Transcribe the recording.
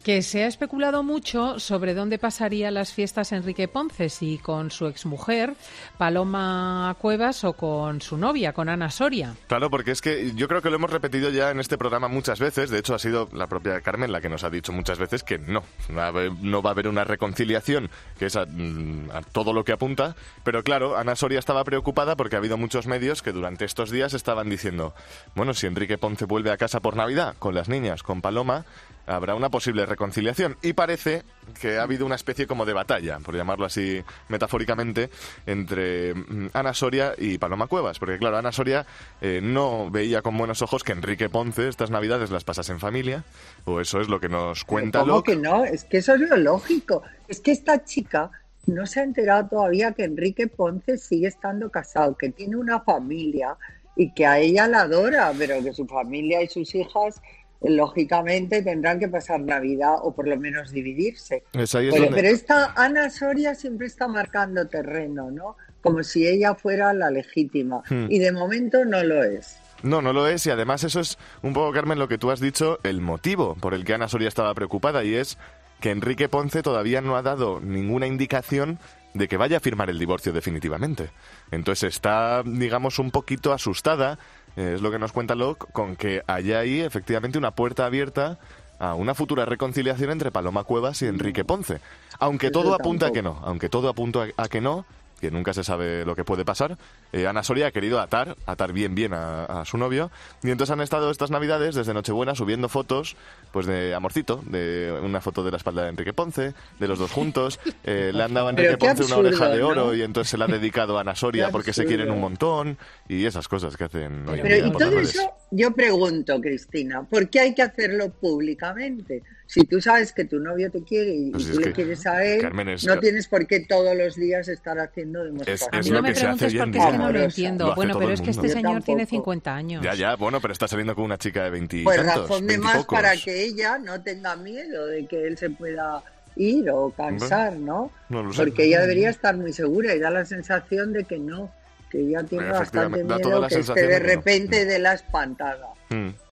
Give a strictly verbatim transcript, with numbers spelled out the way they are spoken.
Que se ha especulado mucho sobre dónde pasaría las fiestas Enrique Ponce, si con su exmujer, Paloma Cuevas, o con su novia, con Ana Soria. Claro, porque es que yo creo que lo hemos repetido ya en este programa muchas veces. De hecho, ha sido la propia Carmen la que nos ha dicho muchas veces que no, no va a haber una reconciliación, que es a, a todo lo que apunta. Pero claro, Ana Soria estaba preocupada porque ha habido muchos medios que durante estos días estaban diciendo, bueno, si Enrique Ponce vuelve a casa por Navidad con las niñas, con Paloma, habrá una posible reconciliación. Y parece que ha habido una especie como de batalla, por llamarlo así metafóricamente, entre Ana Soria y Paloma Cuevas. Porque claro, Ana Soria eh, no veía con buenos ojos que Enrique Ponce estas Navidades las pasase en familia, o eso es lo que nos cuenta ¿Cómo Locke. que no? Es que eso es lo lógico. Es que esta chica no se ha enterado todavía que Enrique Ponce sigue estando casado, que tiene una familia y que a ella la adora, pero que su familia y sus hijas lógicamente tendrán que pasar Navidad o por lo menos dividirse. Es ahí es pero, donde... pero esta Ana Soria siempre está marcando terreno, ¿no? Como si ella fuera la legítima. Hmm. Y de momento no lo es. No, no lo es, y además eso es un poco, Carmen, lo que tú has dicho, el motivo por el que Ana Soria estaba preocupada, y es que Enrique Ponce todavía no ha dado ninguna indicación de que vaya a firmar el divorcio definitivamente. Entonces está, digamos, un poquito asustada, eh, es lo que nos cuenta Locke, con que haya ahí efectivamente una puerta abierta a una futura reconciliación entre Paloma Cuevas y Enrique Ponce. Aunque Eso todo apunta tampoco. a que no, aunque todo apunta a que no, que nunca se sabe lo que puede pasar, eh, Ana Soria ha querido atar, atar bien bien a, a su novio, y entonces han estado estas Navidades, desde Nochebuena, subiendo fotos pues de amorcito, de una foto de la espalda de Enrique Ponce, de los dos juntos, eh, le han dado a Enrique Ponce absurdo, una oreja de oro, ¿no? y entonces se la ha dedicado a Ana Soria Qué porque se absurdo. quieren un montón, y esas cosas que hacen hoy en Pero día y por las todo redes. eso, yo pregunto, Cristina, ¿por qué hay que hacerlo públicamente? Si tú sabes que tu novio te quiere y Pues tú es le que, quieres a él, Carmen, es- no tienes por qué todos los días estar haciendo demostraciones. A es mí lo no me que se hace preguntes hoy en porque es que día. no lo Amorosa. entiendo. Lo hace Bueno, todo pero el es que este mundo. Yo señor tiene tampoco. cincuenta años. Ya, ya, bueno, pero está saliendo con una chica de veinte y Pues tantos, razón de más veintipocos. para que ella no tenga miedo de que él se pueda ir o cansar, ¿no? No lo sé. Porque ella debería estar muy segura y da la sensación de que no, que ella tiene bastante Efectivamente, da toda miedo la que esté sensación de de que no. repente de la espantada. Mm.